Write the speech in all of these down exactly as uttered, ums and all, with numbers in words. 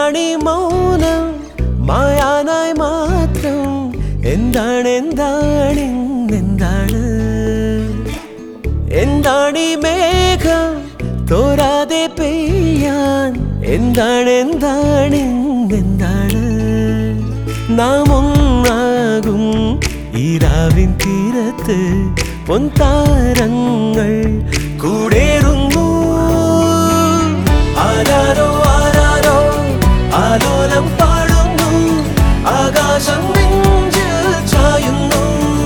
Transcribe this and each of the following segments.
എന്താണീ മൗനം മായാനായി മാത്രം എന്താണ് എന്താണ് എന്താണ് എന്താണീ മേഘം തോരാതെ പെയ്യാൻ എന്താണ് എന്താണ് എന്താണ് നാം ഒന്നാകും ഈ രാവിൻ തീരത്ത് പൊൻതാരങ്ങൾ കൂടേറുന്നു ആരാരോ ആരാരോ ആലോലം പാടുന്നു ആകാശം നെഞ്ചിൽ ചായുന്നു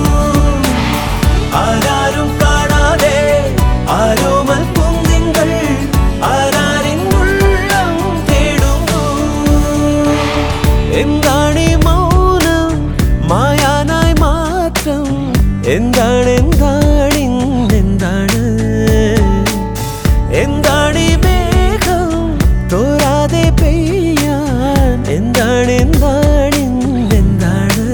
ആരാരും കാണാതെ ആരോമൽ പൂന്തിങ്കൾ ആരാരിൻ ഉള്ളം തേടുന്നു എന്താണീ മൗനം മായാനായി മാത്രം എന്താണ് എന്താണ് എന്താണ് എന്താണീ മേഘം തോരാതെ പെയ്യാൻ എന്താണ് എന്താണ് എന്താണ്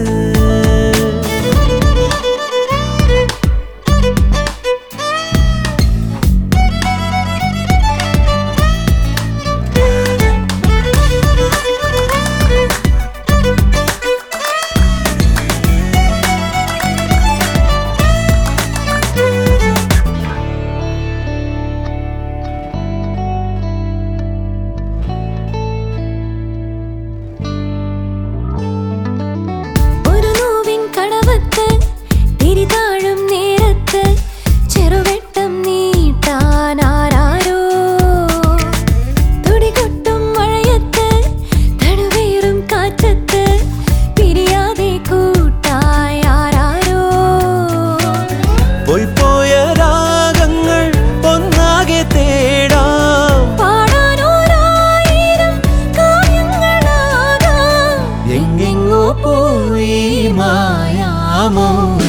പോയ രാഗങ്ങൾ ഒന്നാകെ തേടാം പാടാനോരായിരം കാവ്യങ്ങളാകാം എങ്ങെങ്ങോ പോയി മായാമോ